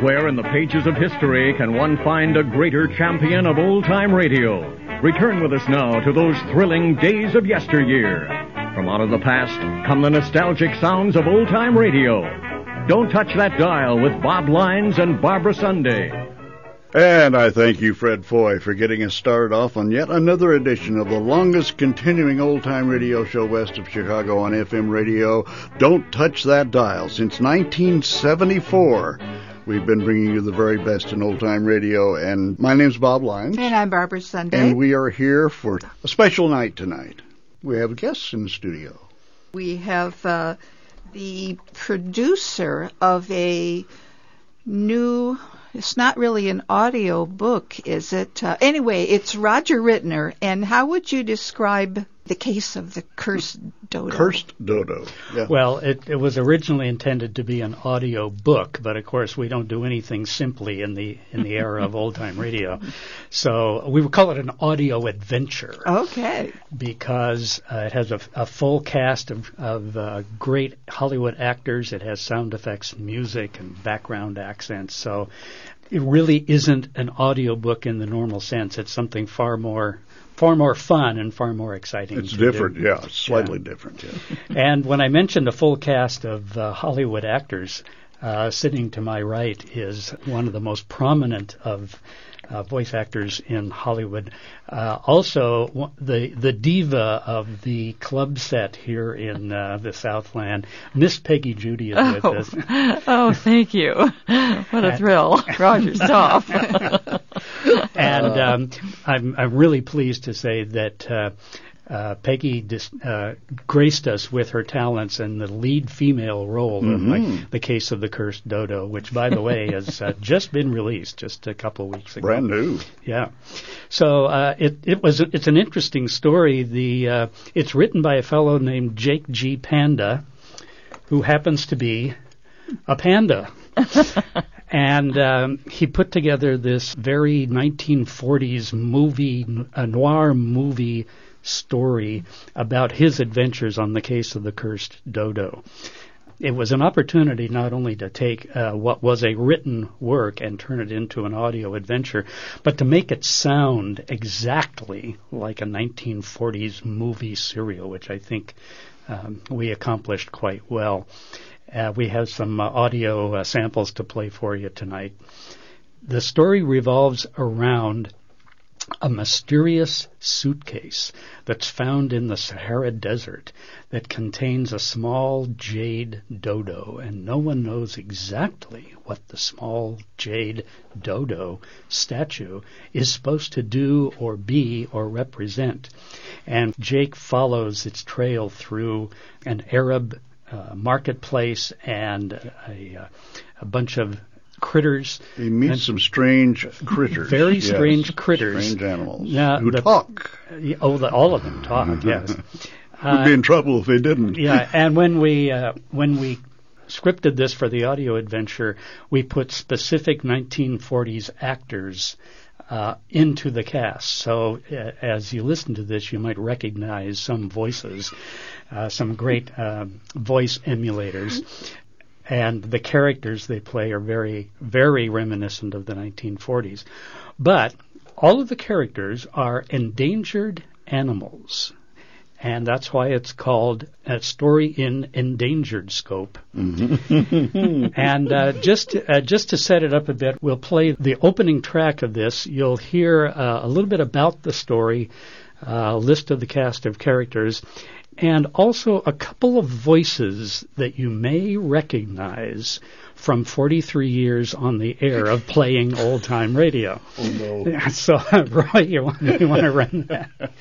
Nowhere in the pages of history can one find a greater champion of old-time radio. Return with us now to those thrilling days of yesteryear. From out of the past come the nostalgic sounds of old-time radio. Don't touch that dial with Bob Lyons and Barbara Sunday. And I thank you, Fred Foy, for getting us started off on yet another edition of the longest continuing old-time radio show west of Chicago on FM radio. Don't touch that dial. Since 1974, we've been bringing you the very best in old-time radio. And my name's Bob Lyons. And I'm Barbara Sunday. And we are here for a special night tonight. We have guests in the studio. We have the producer of a new... It's not really an audio book, is it? Anyway, it's Roger Rittner. And how would you describe the case of the cursed dodo? Cursed dodo. Yeah. Well, it was originally intended to be an audio book, but of course we don't do anything simply in the era of old time radio. So we would call it an audio adventure. Okay. Because it has a full cast of great Hollywood actors. It has sound effects, music, and background accents. So it really isn't an audio book in the normal sense. It's something far more fun and far more exciting. It's different, yeah. It's slightly different, yeah. And when I mentioned a full cast of Hollywood actors, sitting to my right is one of the most prominent of voice actors in Hollywood. Also, the diva of the club set here in the Southland, Miss Peggy Judy, is with us. Oh, thank you. What a thrill. Roger, stop. And I'm really pleased to say that Peggy graced us with her talents in the lead female role of The Case of the Cursed Dodo, which, by the way, has just been released just a couple of weeks ago. Brand new. Yeah. So it's an interesting story. It's written by a fellow named Jake G. Panda, who happens to be a panda. And he put together this very 1940s noir movie story about his adventures on The Case of the Cursed Dodo. It was an opportunity not only to take what was a written work and turn it into an audio adventure, but to make it sound exactly like a 1940s movie serial, which I think we accomplished quite well. We have some audio samples to play for you tonight. The story revolves around a mysterious suitcase that's found in the Sahara Desert that contains a small jade dodo, and no one knows exactly what the small jade dodo statue is supposed to do or be or represent. And Jake follows its trail through an Arab marketplace and a bunch of critters. He meets some strange critters. Very strange critters. Strange animals who talk. All of them talk, yes. We'd be in trouble if they didn't. Yeah, and when we scripted this for the audio adventure, we put specific 1940s actors into the cast. So as you listen to this, you might recognize some voices, some great voice emulators. And the characters they play are very, very reminiscent of the 1940s. But all of the characters are endangered animals. And that's why it's called A Story in Endangered Scope. And just to set it up a bit, we'll play the opening track of this. You'll hear a little bit about the story, a list of the cast of characters, and also a couple of voices that you may recognize from 43 years on the air of playing old-time radio. Oh, no. So, Roy, you want to run that?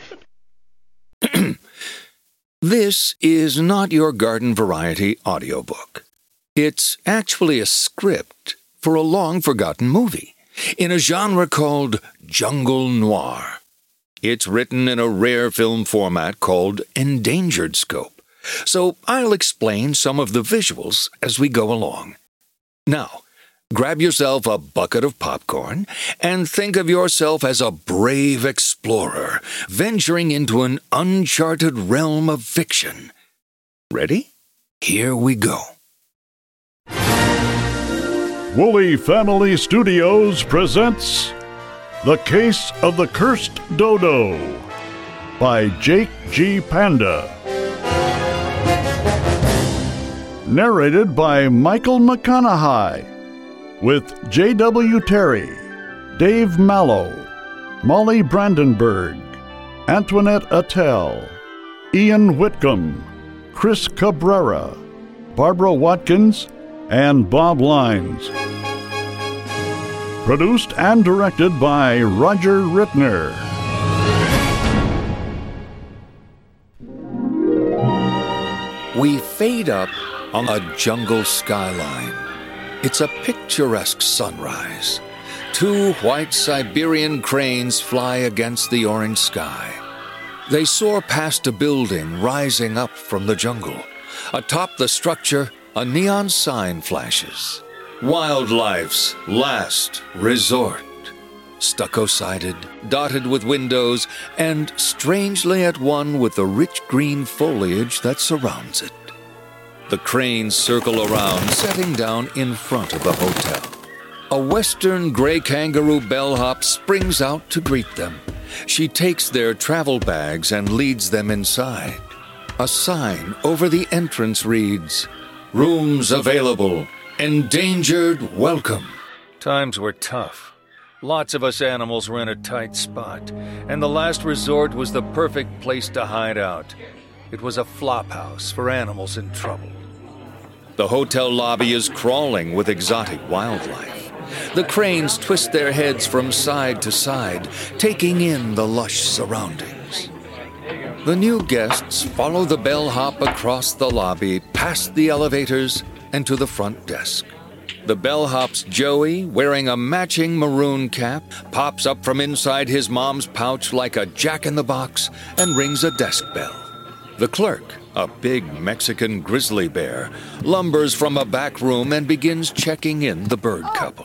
This is not your garden variety audiobook. It's actually a script for a long-forgotten movie in a genre called jungle noir. It's written in a rare film format called Endangered Scope, so I'll explain some of the visuals as we go along. Now, grab yourself a bucket of popcorn and think of yourself as a brave explorer venturing into an uncharted realm of fiction. Ready? Here we go. Woolly Family Studios presents The Case of the Cursed Dodo by Jake G. Panda. Narrated by Michael McConaughey, with J.W. Terry, Dave Mallow, Molly Brandenburg, Antoinette Attell, Ian Whitcomb, Chris Cabrera, Barbara Watkins, and Bob Lines. Produced and directed by Roger Rittner. We fade up on a jungle skyline. It's a picturesque sunrise. 2 white Siberian cranes fly against the orange sky. They soar past a building rising up from the jungle. Atop the structure, a neon sign flashes. Wildlife's last resort. Stucco-sided, dotted with windows, and strangely at one with the rich green foliage that surrounds it. The cranes circle around, setting down in front of the hotel. A western gray kangaroo bellhop springs out to greet them. She takes their travel bags and leads them inside. A sign over the entrance reads, "Rooms available. Endangered welcome." Times were tough. Lots of us animals were in a tight spot, and the last resort was the perfect place to hide out. It was a flophouse for animals in trouble. The hotel lobby is crawling with exotic wildlife. The cranes twist their heads from side to side, taking in the lush surroundings. The new guests follow the bellhop across the lobby, past the elevators, and to the front desk. The bellhop's Joey, wearing a matching maroon cap, pops up from inside his mom's pouch like a jack-in-the-box and rings a desk bell. The clerk, a big Mexican grizzly bear, lumbers from a back room and begins checking in the bird couple.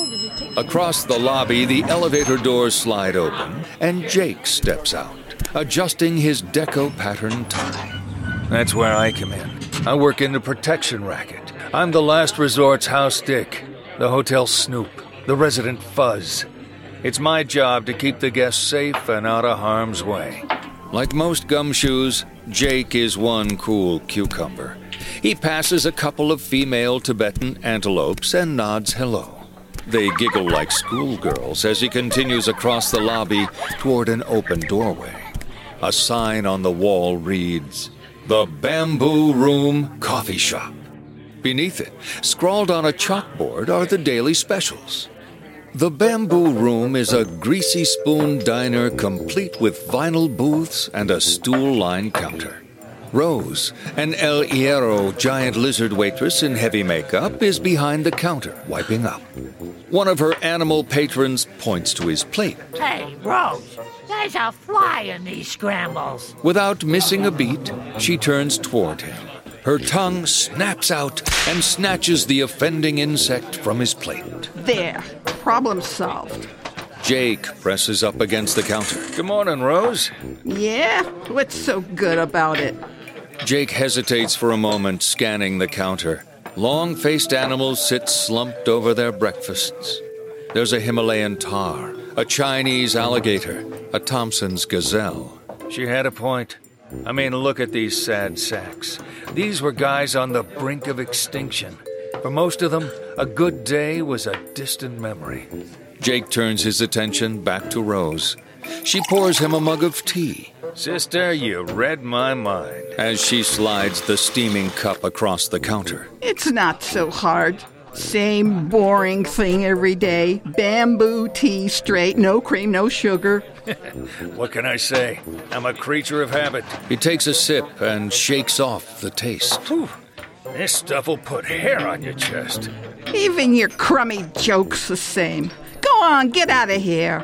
Across the lobby, the elevator doors slide open, and Jake steps out, adjusting his deco-pattern tie. That's where I come in. I work in the protection racket. I'm the last resort's house dick, the hotel snoop, the resident fuzz. It's my job to keep the guests safe and out of harm's way. Like most gumshoes, Jake is one cool cucumber. He passes a couple of female Tibetan antelopes and nods hello. They giggle like schoolgirls as he continues across the lobby toward an open doorway. A sign on the wall reads, "The Bamboo Room Coffee Shop." Beneath it, scrawled on a chalkboard, are the daily specials. The Bamboo Room is a greasy spoon diner complete with vinyl booths and a stool-lined counter. Rose, an El Hierro giant lizard waitress in heavy makeup, is behind the counter, wiping up. One of her animal patrons points to his plate. "Hey, Rose, there's a fly in these scrambles." Without missing a beat, she turns toward him. Her tongue snaps out and snatches the offending insect from his plate. There. Problem solved. Jake presses up against the counter. Good morning, Rose. Yeah? What's so good about it? Jake hesitates for a moment, scanning the counter. Long-faced animals sit slumped over their breakfasts. There's a Himalayan tar, a Chinese alligator, a Thompson's gazelle. She had a point. I mean, look at these sad sacks. These were guys on the brink of extinction. For most of them, a good day was a distant memory. Jake turns his attention back to Rose. She pours him a mug of tea. Sister, you read my mind. As she slides the steaming cup across the counter. It's not so hard. Same boring thing every day. Bamboo tea straight, no cream, no sugar. What can I say? I'm a creature of habit. He takes a sip and shakes off the taste. Whew. This stuff will put hair on your chest. Even your crummy joke's the same. Go on, get out of here.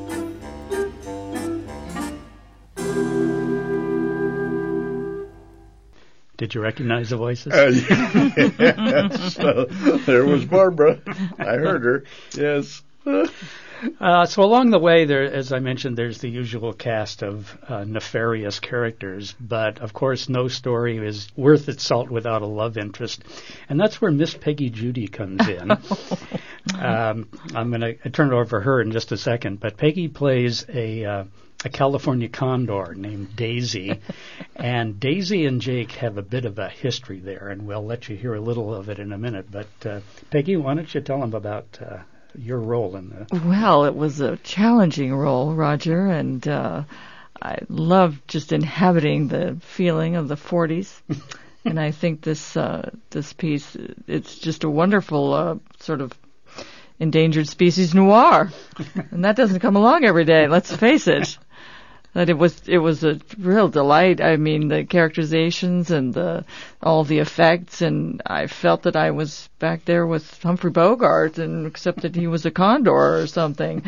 Did you recognize the voices? Yes. There was Barbara. I heard her. Yes. So along the way, there, as I mentioned, there's the usual cast of nefarious characters, but of course no story is worth its salt without a love interest, and that's where Miss Peggy Judy comes in. I'm going to turn it over to her in just a second, but Peggy plays a California condor named Daisy, and Daisy and Jake have a bit of a history there, and we'll let you hear a little of it in a minute. But Peggy, why don't you tell them about your role in the... Well, it was a challenging role, Roger, and I loved just inhabiting the feeling of the 40s. And I think this piece, it's just a wonderful sort of endangered species noir. And that doesn't come along every day, let's face it. That it was a real delight. I mean, the characterizations and all the effects, and I felt that I was back there with Humphrey Bogart, and except that he was a condor or something.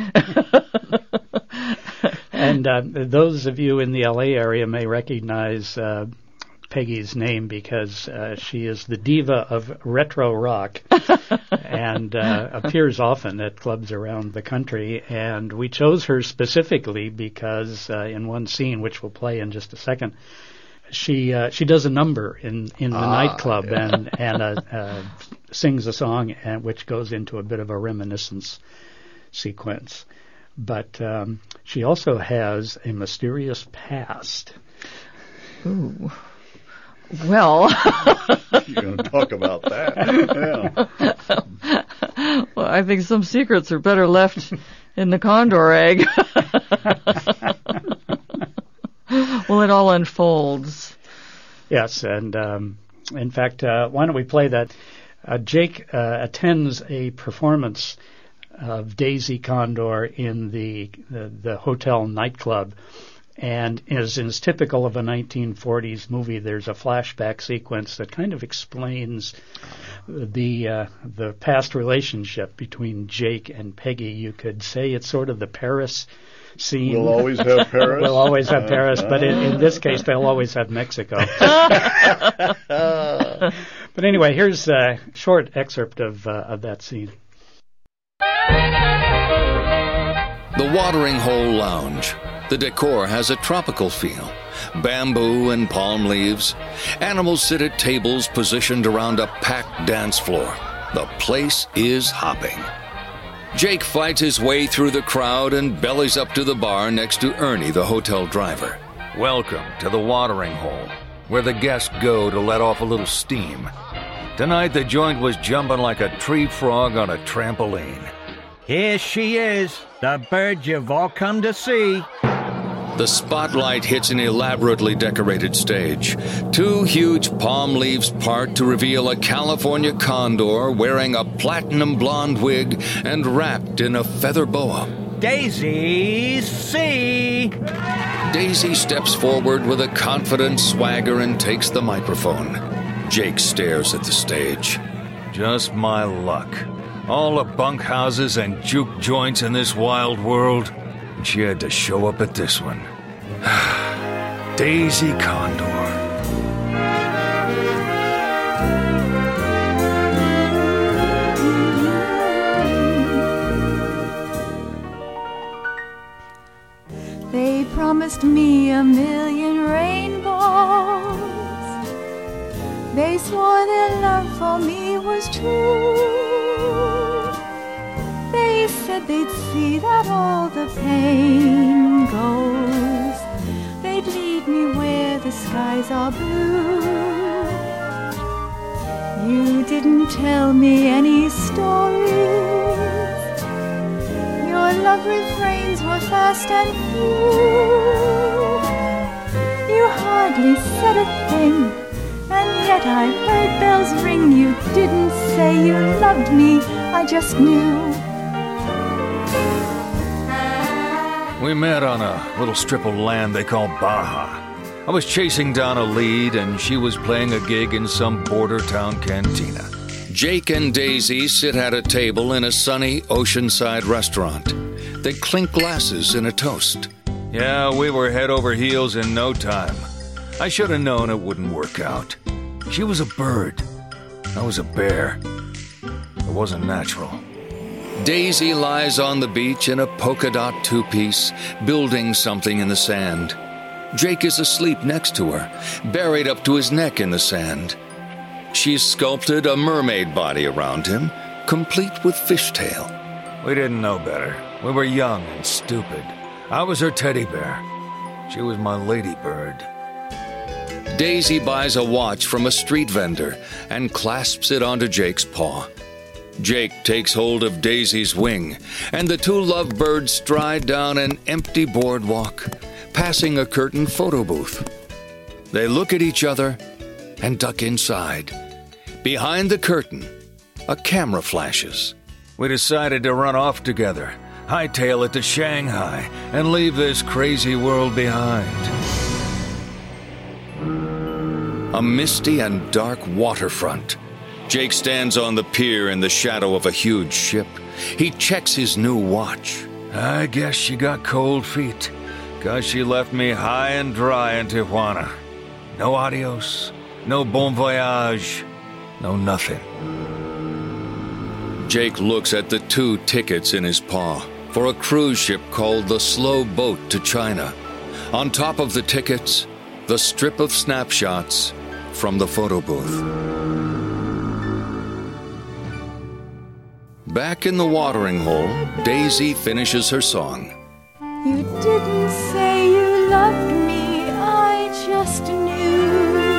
And those of you in the LA area may recognize Peggy's name because she is the diva of retro rock and appears often at clubs around the country. And we chose her specifically because in one scene, which we'll play in just a second, she does a number in the nightclub and sings a song which goes into a bit of a reminiscence sequence. But she also has a mysterious past. Ooh. Well, you're going to talk about that. Yeah. Well, I think some secrets are better left in the condor egg. Well, it all unfolds. Yes, and in fact, why don't we play that? Jake attends a performance of Daisy Condor in the hotel nightclub. And as is typical of a 1940s movie, there's a flashback sequence that kind of explains the past relationship between Jake and Peggy. You could say it's sort of the Paris scene. We'll always have Paris. We'll always have Paris, but in this case, they'll always have Mexico. But anyway, here's a short excerpt of that scene. The Watering Hole Lounge. The decor has a tropical feel. Bamboo and palm leaves. Animals sit at tables positioned around a packed dance floor. The place is hopping. Jake fights his way through the crowd and bellies up to the bar next to Ernie, the hotel driver. Welcome to the Watering Hole, where the guests go to let off a little steam. Tonight the joint was jumping like a tree frog on a trampoline. Here she is, the bird you've all come to see. The spotlight hits an elaborately decorated stage. 2 huge palm leaves part to reveal a California condor wearing a platinum blonde wig and wrapped in a feather boa. Daisy C. Daisy steps forward with a confident swagger and takes the microphone. Jake stares at the stage. Just my luck. All the bunkhouses and juke joints in this wild world. She had to show up at this one. Daisy Condor. They promised me a million rainbows. They swore their love for me was true. They said they'd see that all the pain goes. They'd lead me where the skies are blue. You didn't tell me any stories. Your love refrains were fast and few. You hardly said a thing, and yet I heard bells ring. You didn't say you loved me, I just knew. We met on a little strip of land they call Baja. I was chasing down a lead, and she was playing a gig in some border town cantina. Jake and Daisy sit at a table in a sunny oceanside restaurant. They clink glasses in a toast. Yeah, we were head over heels in no time. I should have known it wouldn't work out. She was a bird. I was a bear. It wasn't natural. Daisy lies on the beach in a polka dot two-piece, building something in the sand. Jake is asleep next to her, buried up to his neck in the sand. She's sculpted a mermaid body around him, complete with fishtail. We didn't know better. We were young and stupid. I was her teddy bear. She was my ladybird. Daisy buys a watch from a street vendor and clasps it onto Jake's paw. Jake takes hold of Daisy's wing, and the two lovebirds stride down an empty boardwalk, passing a curtained photo booth. They look at each other and duck inside. Behind the curtain, a camera flashes. We decided to run off together, hightail it to Shanghai, and leave this crazy world behind. A misty and dark waterfront. Jake stands on the pier in the shadow of a huge ship. He checks his new watch. I guess she got cold feet, 'cause she left me high and dry in Tijuana. No adios, no bon voyage, no nothing. Jake looks at the 2 tickets in his paw for a cruise ship called the Slow Boat to China. On top of the tickets, the strip of snapshots from the photo booth. Back in the watering hole, Daisy finishes her song. You didn't say you loved me, I just knew.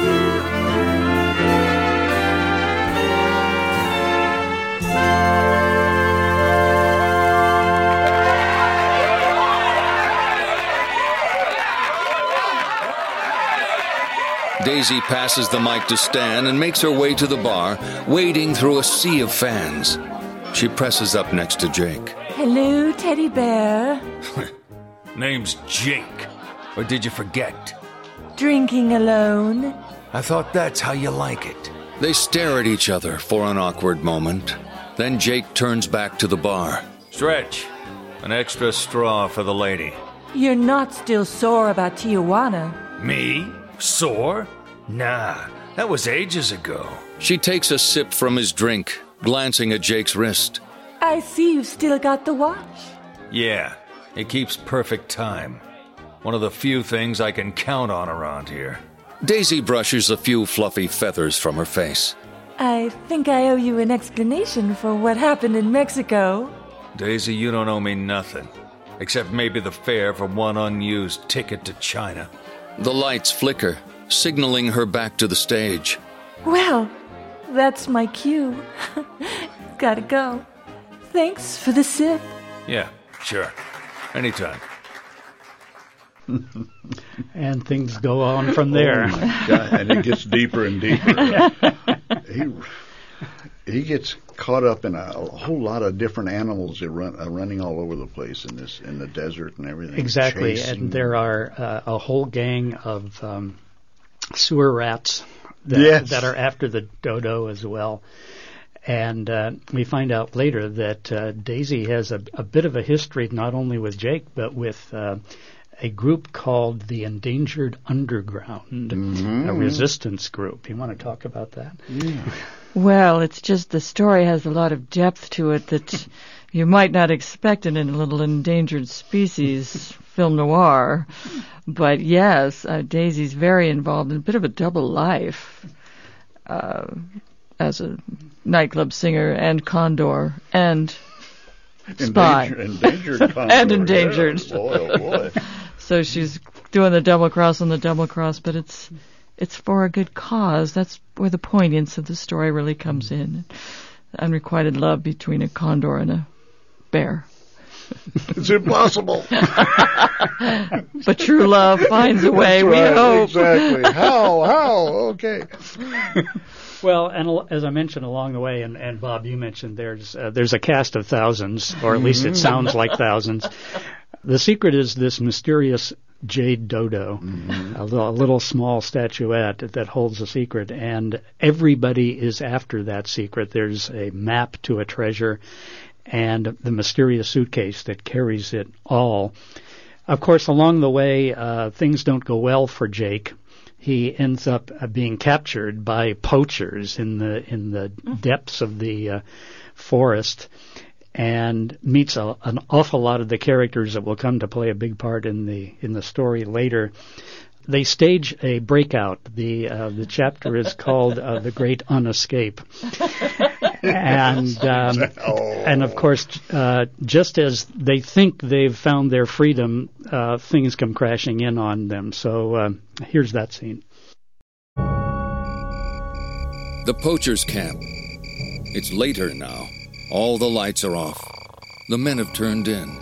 Daisy passes the mic to Stan and makes her way to the bar, wading through a sea of fans. She presses up next to Jake. Hello, teddy bear. Name's Jake. Or did you forget? Drinking alone. I thought that's how you like it. They stare at each other for an awkward moment. Then Jake turns back to the bar. Stretch. An extra straw for the lady. You're not still sore about Tijuana. Me? Sore? Nah, that was ages ago. She takes a sip from his drink, glancing at Jake's wrist. I see you've still got the watch. Yeah, it keeps perfect time. One of the few things I can count on around here. Daisy brushes a few fluffy feathers from her face. I think I owe you an explanation for what happened in Mexico. Daisy, you don't owe me nothing. Except maybe the fare for one unused ticket to China. The lights flicker, signaling her back to the stage. Well, that's my cue. Gotta go. Thanks for the sip. Yeah, sure. Anytime. And things go on from there. Oh my God, and it gets deeper and deeper. He gets caught up in a whole lot of different animals that are running all over the place in the desert and everything. Exactly, Chasing. and there are a whole gang of sewer rats that are after the dodo as well. And we find out later that Daisy has a bit of a history not only with Jake but with a group called the Endangered Underground, a resistance group. You want to talk about that? Yeah. Well, it's just the story has a lot of depth to it that you might not expect in a little endangered species film noir. But yes, Daisy's very involved in a bit of a double life as a nightclub singer and condor and spy. Endangered condor. And endangered. Yeah, boy, oh boy. So she's doing the double cross on the double cross, but it's for a good cause. That's where the poignance of the story really comes in. Unrequited love between a condor and a bear. It's impossible. But true love finds a way, we hope. Exactly. How? Okay. Well, and as I mentioned along the way, and Bob, you mentioned there's a cast of thousands, or at least it sounds like thousands. The secret is this mysterious jade dodo, a little small statuette that holds a secret, and everybody is after that secret. There's a map to a treasure and the mysterious suitcase that carries it all. Of course, along the way, things don't go well for Jake. He ends up being captured by poachers in the depths of the forest. and meets an awful lot of the characters that will come to play a big part in the story later. They stage a breakout. The chapter is called "The Great Unescape," and of course, just as they think they've found their freedom, things come crashing in on them. So here's that scene. The poachers' camp. It's later now. All the lights are off. The men have turned in.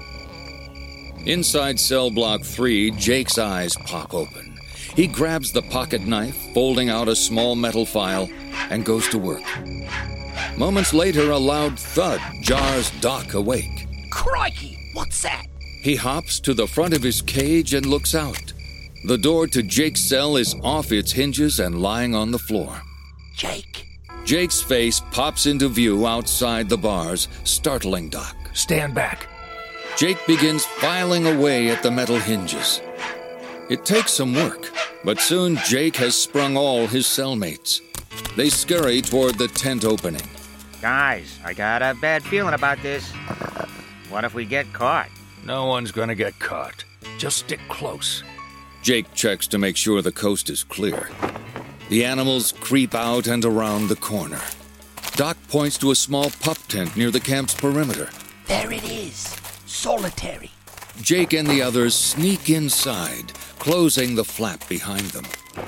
Inside cell block 3, Jake's eyes pop open. He grabs the pocket knife, folding out a small metal file, and goes to work. Moments later, a loud thud jars Doc awake. Crikey, what's that? He hops to the front of his cage and looks out. The door to Jake's cell is off its hinges and lying on the floor. Jake. Jake's face pops into view outside the bars, startling Doc. Stand back. Jake begins filing away at the metal hinges. It takes some work, but soon Jake has sprung all his cellmates. They scurry toward the tent opening. Guys, I got a bad feeling about this. What if we get caught? No one's gonna get caught. Just stick close. Jake checks to make sure the coast is clear. The animals creep out and around the corner. Doc points to a small pup tent near the camp's perimeter. There it is. Solitary. Jake and the others sneak inside, closing the flap behind them.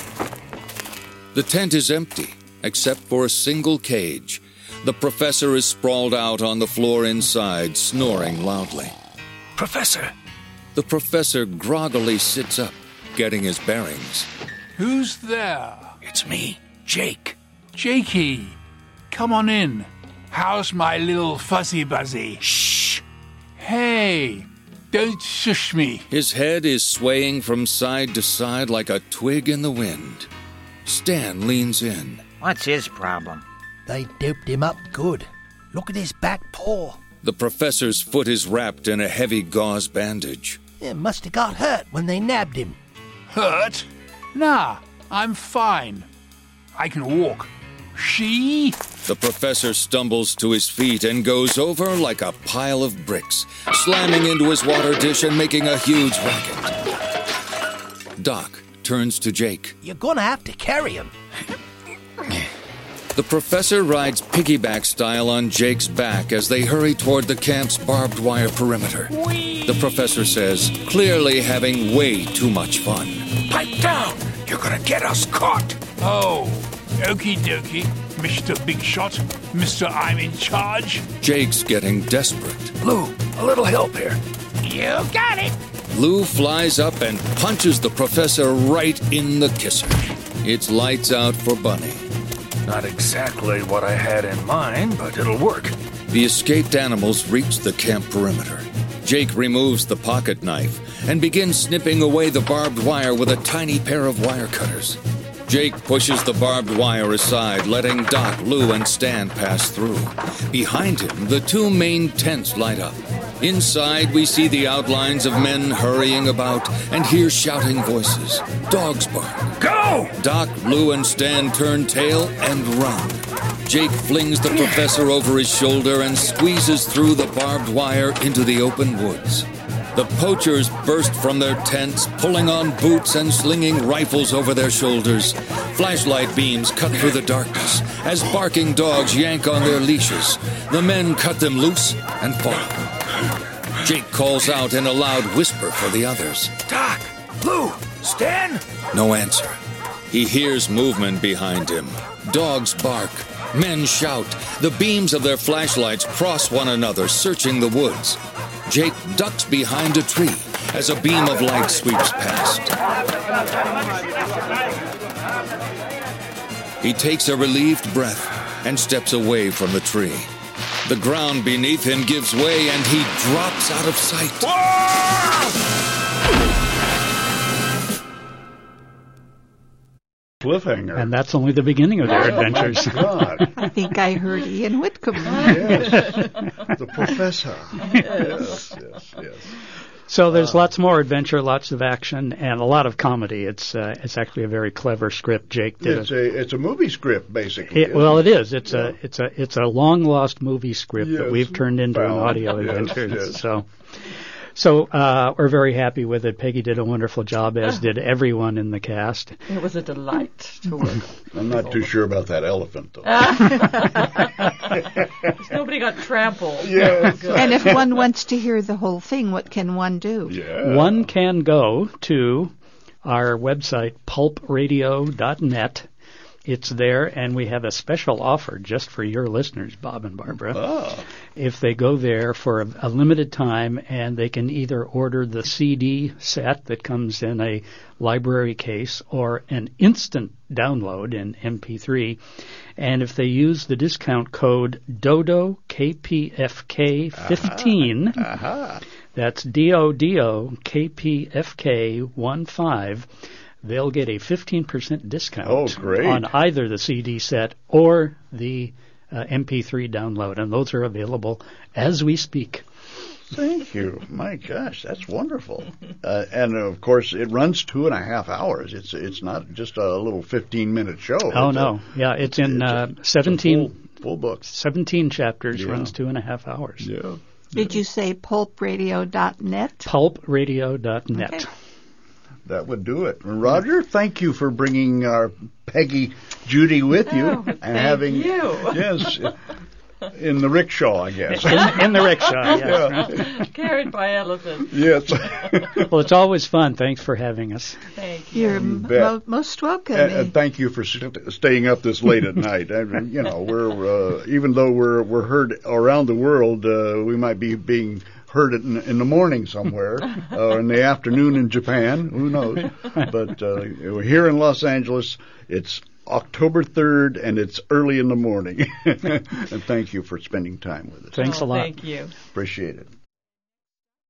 The tent is empty, except for a single cage. The professor is sprawled out on the floor inside, snoring loudly. Professor! The professor groggily sits up, getting his bearings. Who's there? It's me, Jake. Jakey, come on in. How's my little fuzzy buzzy? Shh! Hey, don't shush me. His head is swaying from side to side like a twig in the wind. Stan leans in. What's his problem? They doped him up good. Look at his back paw. The professor's foot is wrapped in a heavy gauze bandage. It must have got hurt when they nabbed him. Hurt? Nah, I'm fine. I can walk. She? The professor stumbles to his feet and goes over like a pile of bricks, slamming into his water dish and making a huge racket. Doc turns to Jake. You're gonna have to carry him. The professor rides piggyback style on Jake's back as they hurry toward the camp's barbed wire perimeter. Whee! The professor says, clearly having way too much fun. Pipe down! You're gonna get us caught! Oh, okie dokie, Mr. Big Shot, Mr. I'm in charge. Jake's getting desperate. Lou, a little help here. You got it! Lou flies up and punches the professor right in the kisser. It's lights out for Bunny. Not exactly what I had in mind, but it'll work. The escaped animals reach the camp perimeter. Jake removes the pocket knife and begins snipping away the barbed wire with a tiny pair of wire cutters. Jake pushes the barbed wire aside, letting Doc, Lou, and Stan pass through. Behind him, the two main tents light up. Inside, we see the outlines of men hurrying about and hear shouting voices. Dogs bark. Go! Doc, Lou, and Stan turn tail and run. Jake flings the professor over his shoulder and squeezes through the barbed wire into the open woods. The poachers burst from their tents, pulling on boots and slinging rifles over their shoulders. Flashlight beams cut through the darkness as barking dogs yank on their leashes. The men cut them loose and follow. Jake calls out in a loud whisper for the others. Doc! Lou! Stan? No answer. He hears movement behind him. Dogs bark. Men shout. The beams of their flashlights cross one another, searching the woods. Jake ducks behind a tree as a beam of light sweeps past. He takes a relieved breath and steps away from the tree. The ground beneath him gives way and he drops out of sight. Cliffhanger. And that's only the beginning of their adventures. God. I think I heard Ian Whitcomb. Yes. The professor. Yes. So there's lots more adventure, lots of action, and a lot of comedy. It's actually a very clever script. Jake did. It's a movie script, basically. It is. It's a long lost movie script that we've turned into an audio adventure. Yes. So we're very happy with it. Peggy did a wonderful job, as did everyone in the cast. It was a delight to work. I'm not too sure about that elephant, though. Nobody got trampled. Yes. And if one wants to hear the whole thing, what can one do? Yeah. One can go to our website, pulpradio.net. It's there, and we have a special offer just for your listeners, Bob and Barbara. Oh. If they go there for a limited time, and they can either order the CD set that comes in a library case or an instant download in MP3, and if they use the discount code DODO KPFK15, that's DODO KPFK15, they'll get a 15% discount on either the CD set or the MP3 download, and those are available as we speak. Thank you. My gosh, that's wonderful. And, of course, it runs 2.5 hours. It's not just a little 15-minute show. Oh, no. It's in 17... Full book. 17 chapters, runs 2.5 hours. Yeah. Did you say pulpradio.net? Pulpradio.net. Okay. That would do it. Roger, thank you for bringing our Peggy Judy with you. Thank you. Yes, in the rickshaw, I guess. In the rickshaw, yes. Carried by elephants. Yes. Well, it's always fun. Thanks for having us. Thank you. You're most welcome. And thank you for staying up this late at night. We're even though we're heard around the world, we might be being heard it in the morning somewhere, or in the afternoon in Japan. Who knows? But we're here in Los Angeles. It's October 3rd, and it's early in the morning. And thank you for spending time with us. Thanks a lot. Thank you. Appreciate it.